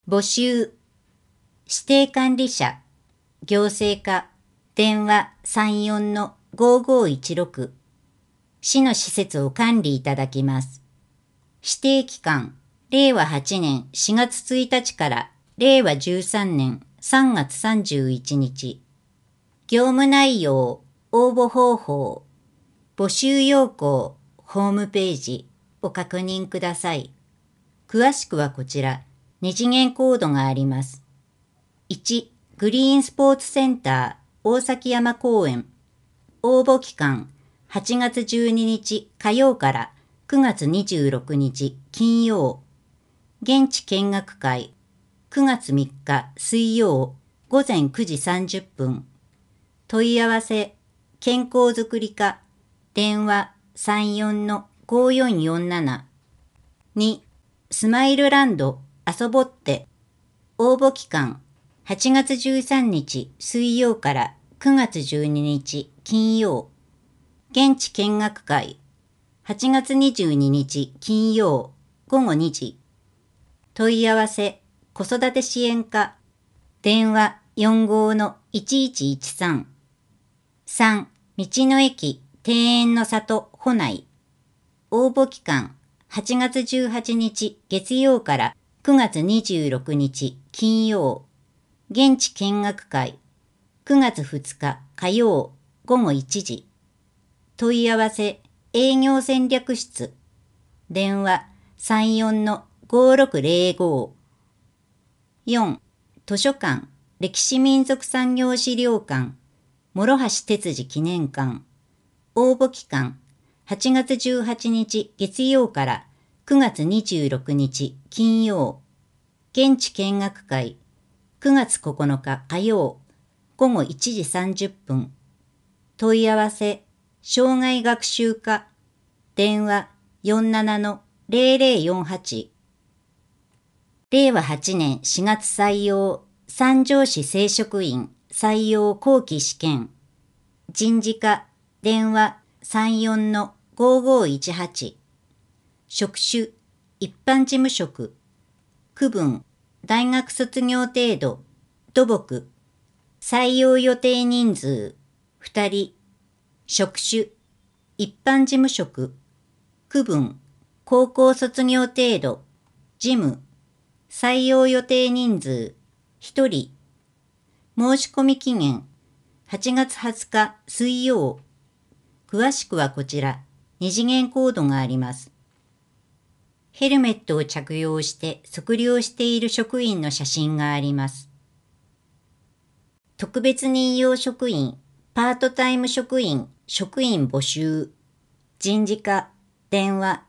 募集、指定管理者、行政課、電話34-5516、市の施設を管理いただきます。指定期間、令和8年4月1日から令和13年3月31日。業務内容、応募方法、募集要項、ホームページを確認ください。詳しくはこちら、2次元コードがあります。1、グリーンスポーツセンター大崎山公園。応募期間、8月12日火曜から9月26日金曜。現地見学会、9月3日水曜午前9時30分。問い合わせ、健康づくり課、電話34-5447。2、スマイルランド遊ぼって。応募期間、8月13日水曜から9月12日金曜。現地見学会、8月22日金曜午後2時。問い合わせ、子育て支援課、電話45-1113。3、道の駅庭園の里保内。応募期間、8月18日月曜から9月26日金曜。現地見学会、9月2日火曜午後1時。問い合わせ、営業戦略室。電話34-5605。4、図書館、歴史民俗産業資料館、諸橋哲司記念館。応募期間、8月18日月曜から9月26日金曜。現地見学会、9月9日火曜午後1時30分。問い合わせ、障害学習課、電話47-0048。令和8年4月採用、三条市正職員採用後期試験。人事課、電話34-5518。職種、一般事務職。区分、大学卒業程度、土木。採用予定人数、2人。職種、一般事務職。区分、高校卒業程度、事務。採用予定人数、1人。申し込み期限、8月20日水曜。詳しくはこちら、2次元コードがあります。ヘルメットを着用して測量している職員の写真があります。特別任用職員、パートタイム職員、職員募集。人事課、電話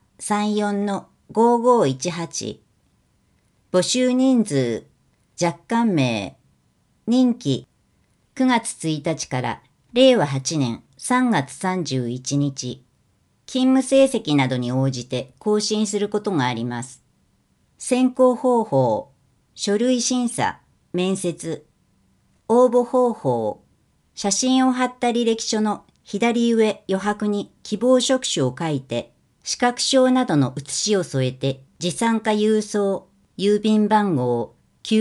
34-5518。募集人数、若干名。任期、9月1日から令和8年3月31日。勤務成績などに応じて更新することがあります。選考方法、書類審査、面接。応募方法、写真を貼った履歴書の左上余白に希望職種を書いて、資格証などの写しを添えて、持参か郵送、郵便番号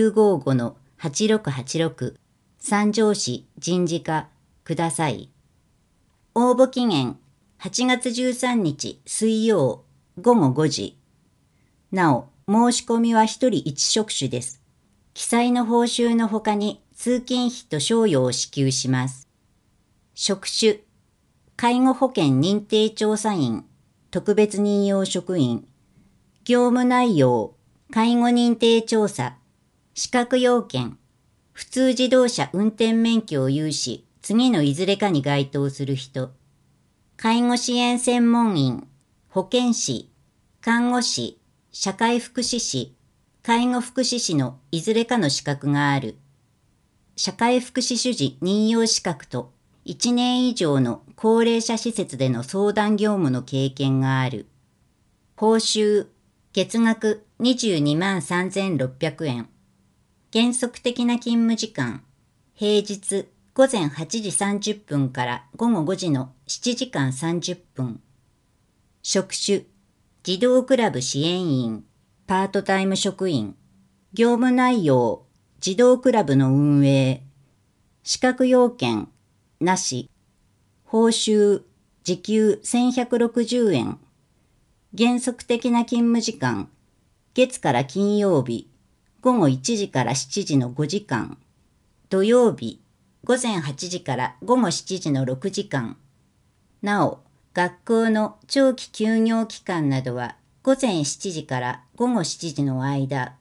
955-8686、三条市人事課ください。応募期限、8月13日水曜午後5時。なお、申し込みは1人1職種です。記載の報酬の他に通勤費と賞与を支給します。職種、介護保険認定調査員、特別任用職員。業務内容、介護認定調査。資格要件、普通自動車運転免許を有し、次のいずれかに該当する人。介護支援専門員、保健師、看護師、社会福祉士、介護福祉士のいずれかの資格がある。社会福祉主事任用資格と1年以上の高齢者施設での相談業務の経験がある。報酬、月額22万3600円。原則的な勤務時間、平日午前8時30分から午後5時の7時間30分。職種、児童クラブ支援員、パートタイム職員。 業務内容、児童クラブの運営、資格要件、なし、報酬、時給1160円、原則的な勤務時間、月から金曜日、午後1時から7時の5時間、土曜日、午前8時から午後7時の6時間。なお、学校の長期休業期間などは午前7時から午後7時の間、